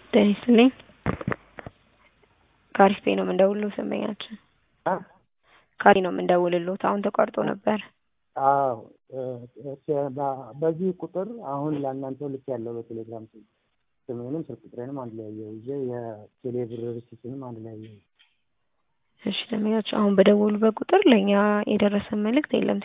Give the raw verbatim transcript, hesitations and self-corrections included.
ጤና ይስጥልኝ ከአሪፍ ፔይ ነው የምንደውልልዎት ደንበኛችን አ ከአሪፍ ነው የምንደውልልዎት አሁን ተቋርጦ ነበር። አዎ በዚህ ቁጥር አሁን ለእናንተ ልኬያለሁ በቴሌግራም ስሜንም ስልክ ቁጥሬንም አንድ ላይ አያይዤ የቴሌ ብር ሪሲቱንም አንድ ላይ አያይዤ። እሺ ደንበኛችን አሁን በደወሉበት ቁጥር ለእኛ የደረሰን መልእክት የለም።